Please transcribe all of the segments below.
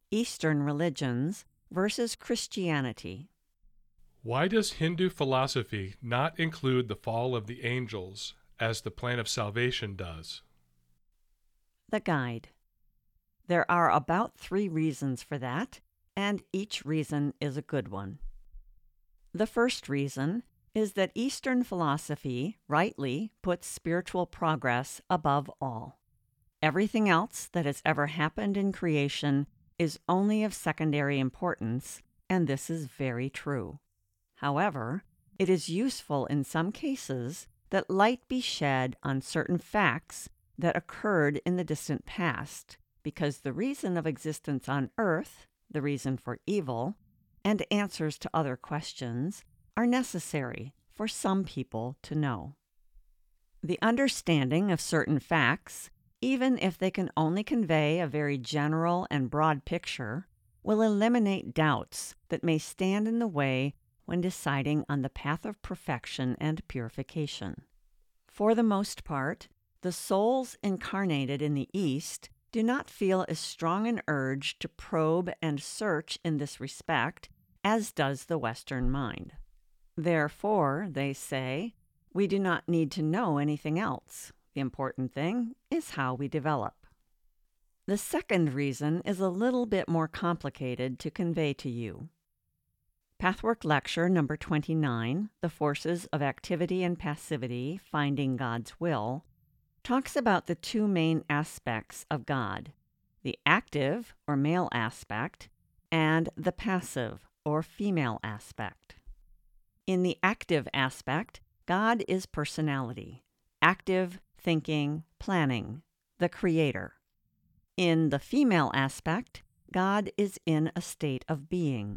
Eastern religions versus Christianity. Why does Hindu philosophy not include the fall of the angels as the plan of salvation does? The Guide. There are about 3 reasons for that, and each reason is a good one. The first reason is that Eastern philosophy rightly puts spiritual progress above all. Everything else that has ever happened in creation is only of secondary importance, and this is very true. However, it is useful in some cases that light be shed on certain facts that occurred in the distant past, because the reason of existence on earth, the reason for evil, and answers to other questions are necessary for some people to know. The understanding of certain facts, even if they can only convey a very general and broad picture, will eliminate doubts that may stand in the way when deciding on the path of perfection and purification. For the most part, the souls incarnated in the East do not feel as strong an urge to probe and search in this respect as does the Western mind. Therefore, they say, we do not need to know anything else. The important thing is how we develop. The second reason is a little bit more complicated to convey to you. Pathwork Lecture number 29, The Forces of Activity and Passivity, Finding God's Will, talks about the 2 main aspects of God, the active or male aspect and the passive or female aspect. In the active aspect, God is personality, active, thinking, planning, the creator. In the female aspect, God is in a state of being.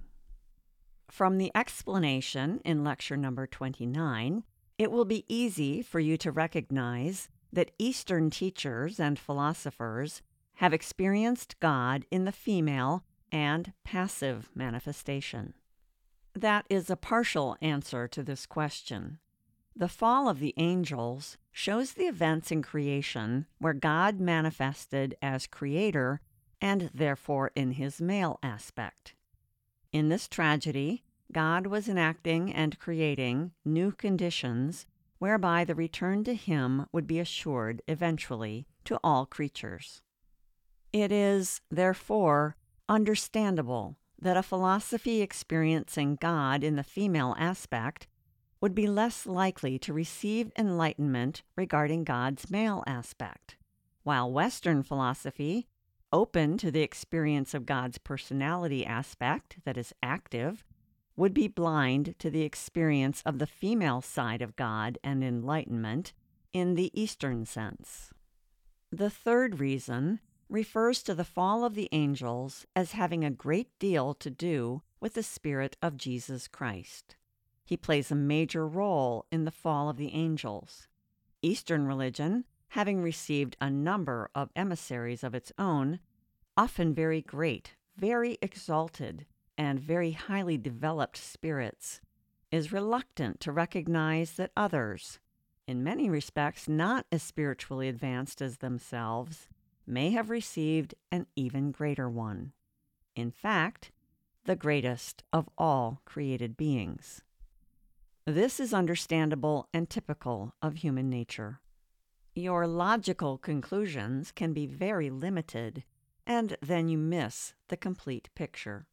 From the explanation in lecture number 29, it will be easy for you to recognize that Eastern teachers and philosophers have experienced God in the female and passive manifestation. That is a partial answer to this question. The fall of the angels shows the events in creation where God manifested as creator and therefore in his male aspect. In this tragedy, God was enacting and creating new conditions whereby the return to him would be assured eventually to all creatures. It is, therefore, understandable that a philosophy experiencing God in the female aspect would be less likely to receive enlightenment regarding God's male aspect, while Western philosophy, open to the experience of God's personality aspect that is active, would be blind to the experience of the female side of God and enlightenment in the Eastern sense. The third reason refers to the fall of the angels as having a great deal to do with the Spirit of Jesus Christ. He plays a major role in the fall of the angels. Eastern religion, having received a number of emissaries of its own, often very great, very exalted, and very highly developed spirits, is reluctant to recognize that others, in many respects not as spiritually advanced as themselves, may have received an even greater one. In fact, the greatest of all created beings. This is understandable and typical of human nature. Your logical conclusions can be very limited, and then you miss the complete picture.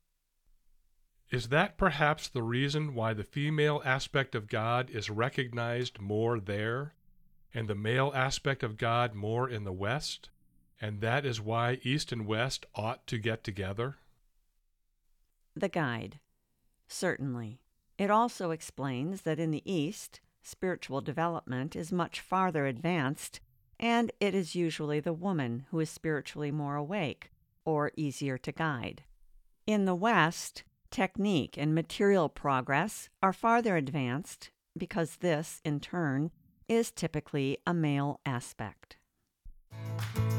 Is that perhaps the reason why the female aspect of God is recognized more there, and the male aspect of God more in the West, and that is why East and West ought to get together? The Guide. Certainly. It also explains that in the East, spiritual development is much farther advanced, and it is usually the woman who is spiritually more awake or easier to guide. In the West, technique and material progress are farther advanced because this, in turn, is typically a male aspect.